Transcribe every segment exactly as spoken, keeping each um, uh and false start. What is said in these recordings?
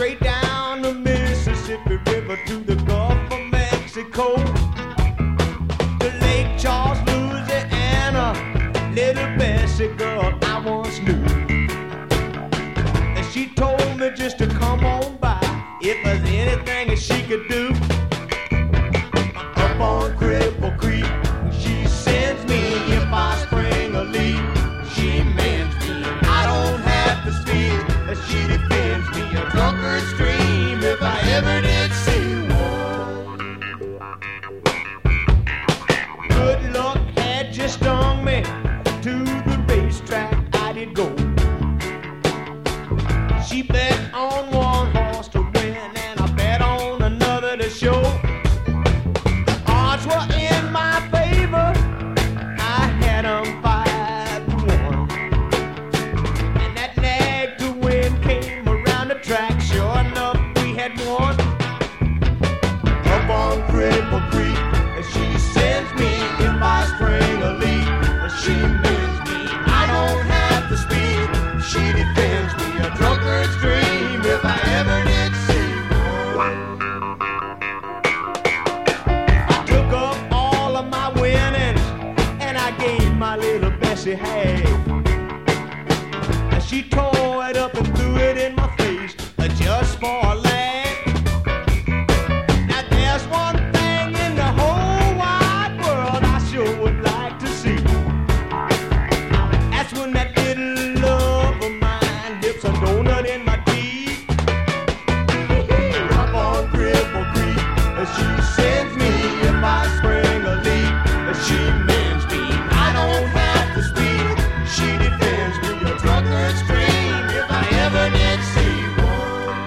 straight down the Mississippi River to the Gulf of Mexico, to Lake Charles, Louisiana. Little Bessie girl I once knew, and she told me just to come on by if there's anything that she could do. Up on Cripple Creek, she sends me if I spring a leak. She mends me, I don't have to speak. She defends me, a drunkard stream if I ever did see one. Good luck had just stung me. To the racetrack I did go. She bet on one horse to win, and I bet on another to show. The odds were in my favor. I had them five to one, and that nag to win came around the track. Sure enough, we had won. Up on Cripple Creek, and she sends me if I spring a leak. She mends me, I don't have to speak. She defends me, a drunkard's dream if I ever did see one. I took up all of my winnings and I gave my little Bessie half. And she tore it up and threw it in my face uh, just for a laugh. Now there's one thing in the whole wide world I sure would like to see. That's when that little love of mine dips a donut in my teeth. Up on Cripple Creek, she sends me if I spring a leak. She mends me, I don't have to speak. She defends me, a drunkard's dream if I ever did see one.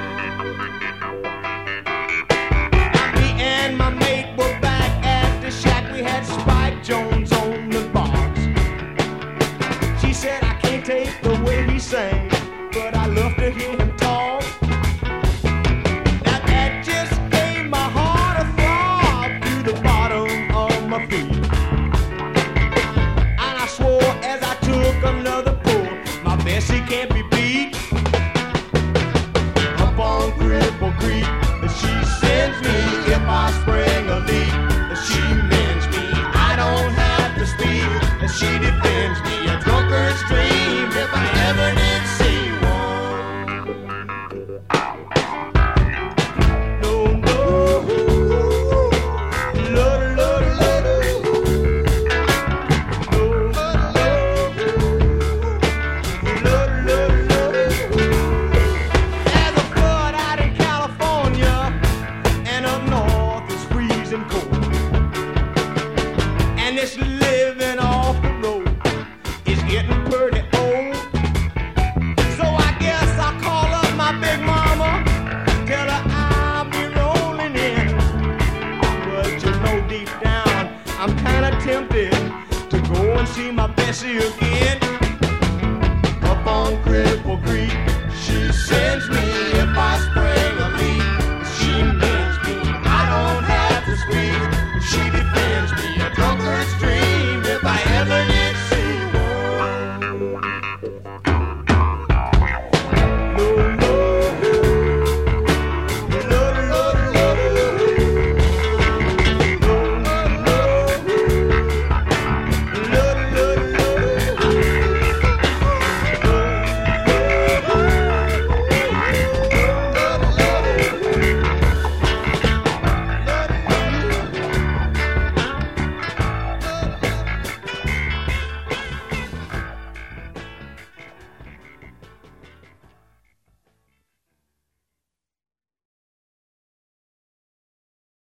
Me and my mate were back at the shack. We had Spike Jones on the box. She said, I can't take the way he sang, but I love to hear him talk. Now that just gave my heart a throb to the bottom of my feet. And I swore as I took another pull, my Bessie can't be beat. Up on Cripple Creek, she sends me if I spring a leak. She mends me, I don't have to speak. She defends me, a drunkard's dream if I ever did see one. No, no, Lord, Lord, Lord, no, Lord, Lord, Lord. There's a flood out in California, and up north it's freezing cold, and it's living off the road is getting pretty old. So I guess I'll call up my big mama, tell her I'll be rolling in. But you know deep down I'm kinda tempted to go and see my Bessie again. Up on Cripple Creek, she sends me